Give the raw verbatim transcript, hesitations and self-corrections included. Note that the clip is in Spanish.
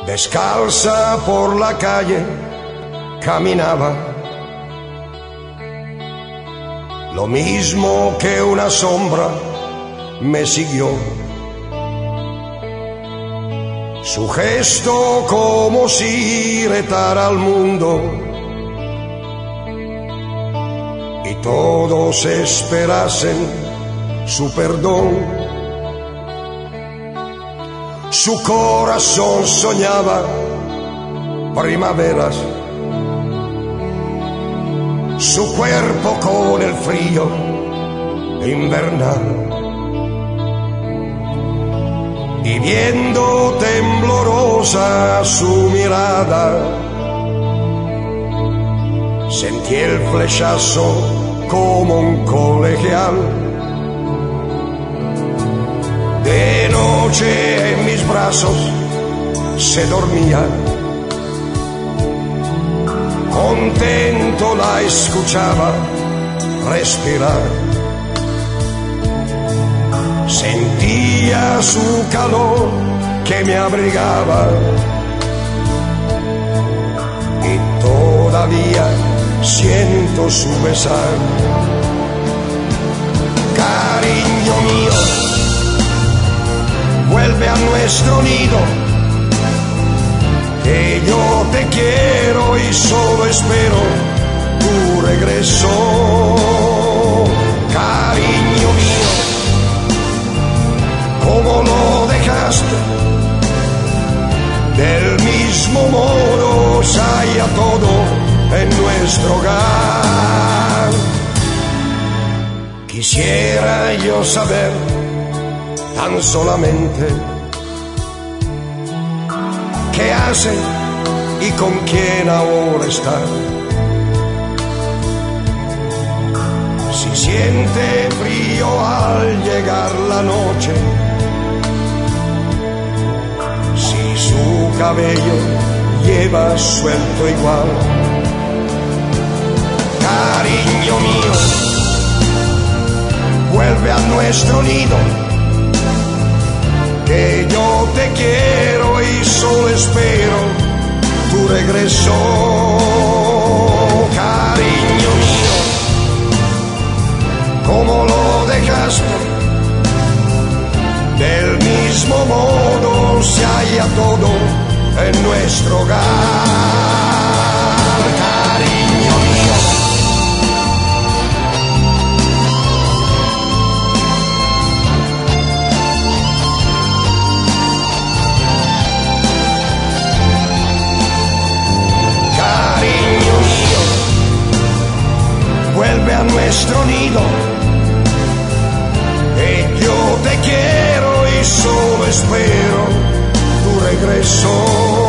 Descalza por la calle caminaba, lo mismo que una sombra me siguió. Su gesto como si retara al mundo y todos esperasen su perdón. Su corazón soñaba primaveras, su cuerpo con el frío invernal, y viendo temblorosa su mirada, sentí el flechazo como un colegial. De noche en mis brazos se dormía, contento la escuchaba respirar. Sentía su calor que me abrigaba y todavía siento su besar. Cariño mío, vuelve a nuestro nido, que yo te quiero y solo espero tu regreso. Cariño mío, ¿cómo lo dejaste? Del mismo modo se halla todo en nuestro hogar. Quisiera yo saber tan solamente qué hace y con quién ahora está. Si siente frío al llegar la noche, si su cabello lleva suelto igual. Cariño mío, vuelve a nuestro nido, que yo te quiero y solo espero tu regreso. Cariño mío, ¿cómo lo dejaste? Del mismo modo se halla todo en nuestro hogar. Cariño mío, vuelve a nuestro nido, que yo te quiero y solo espero tu regreso.